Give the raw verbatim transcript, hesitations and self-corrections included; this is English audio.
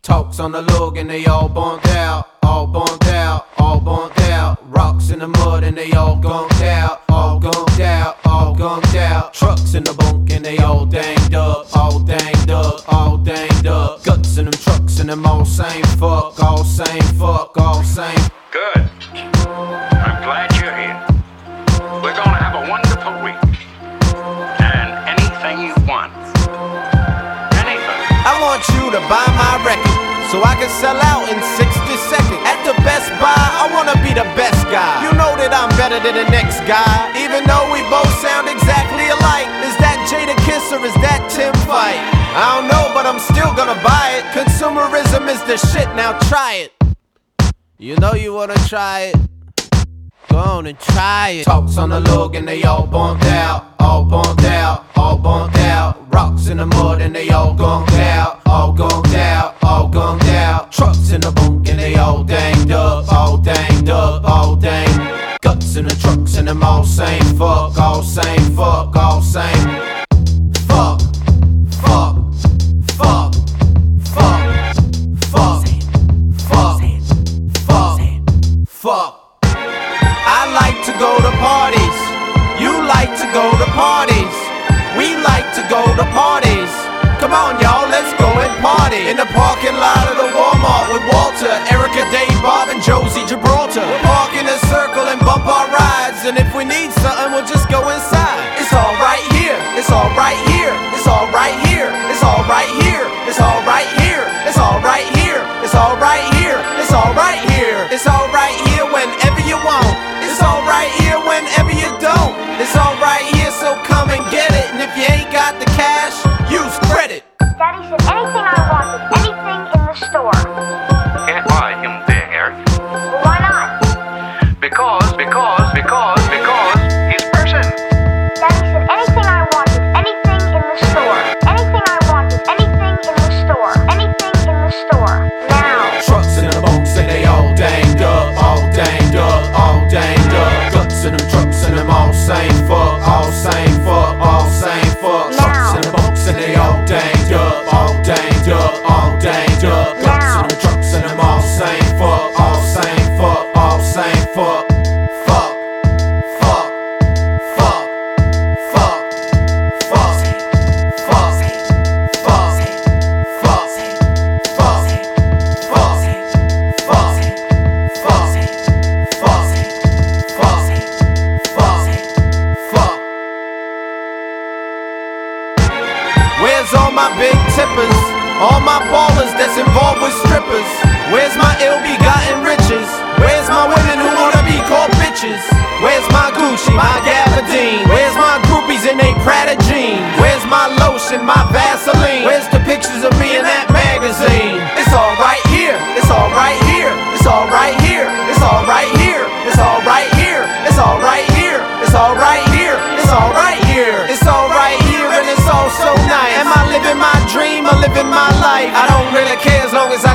Talks on the log and they all bumped out, all bumped out, all bumped out. Rocks in the mud and they all gunked out, all gunked out, all gunked out. Trucks in the bunk and they all danged up, all danged up, all danged up. Guts in them trucks and them all same fuck, all same fuck, all same. Good. I'm glad you're here. We're gonna have a wonderful week. And anything you want. Anything. I want you to buy my record so I can sell out in sixty seconds. At the Best Buy, I wanna be the best guy. You know that I'm better than the next guy, even though we both sound exactly alike. Is that Jadakiss or is that Tim Fight? I don't know, but I'm still gonna buy it. Consumerism is the shit, now try it. You know you wanna try it, go on and try it. Talks on the log and they all bumped out, all bumped out, all bumped out. Rocks in the mud and they all gunked out, all gunked out, all gunked out. Trucks in the bunk and they all danged up, all danged up, all danged. Guts in the trucks and them all same fuck, all same fuck, all same. Fuck, fuck, fuck, fuck, fuck, fuck, fuck, fuck. I like to go to parties, you like to go to parties, we like to go to parties. Come on y'all, let's go and party in the parking lot of the Walmart with Walter, Erica, Dave, Bob, and Josie Gibraltar. We'll park in a circle and bump our rides, and if we need something, we'll just go inside. It's all right here, it's all right here, it's all right here, it's all right here, it's all right here, it's all right here, it's all right here, it's all right here, it's all right here whenever you want. It's all right here whenever you don't. It's all right here, so come and get it. And if you ain't got the cash, use credit. Daddy said anything I wanted, anything in the store. Can't buy a human being, Eric. Well, why not? Because, because, because, because he's a person. Daddy said anything I wanted, anything in the store. Anything I wanted, anything in the store. Anything in the store. Now. Trucks in the bunks and they all danged up, all danged up, all danged up. Guts in them trucks and them all same fuck, all same fuck, all same fuck. Trucks in the bunks and they all danged up, all danged up, all danged up. Guts in them trucks and them all same fuck, all same fuck, all same fuck. Fuck, fuck, fuck, fuck, fuck, fuck, fuck, fuck, fuck, fuck, fuck, fuck, fuck, fuck, fuck, fuck. Where's all my big tippers? All my ballers that's involved with strippers? Where's my ill-begotten riches? Where's my women who wanna be called bitches? Where's my Gucci, my Gabardine? Where's my groupies in they Prada jeans? Where's my lotion, my Vaseline? Where's the pictures of me in that magazine? It's all right here, it's all right here, it's all right here, it's all right here, it's all right here, it's all right here, it's all right here, it's all right here, it's all right here, and it's all so nice. Am I living my dream or living my life? I don't really care as long as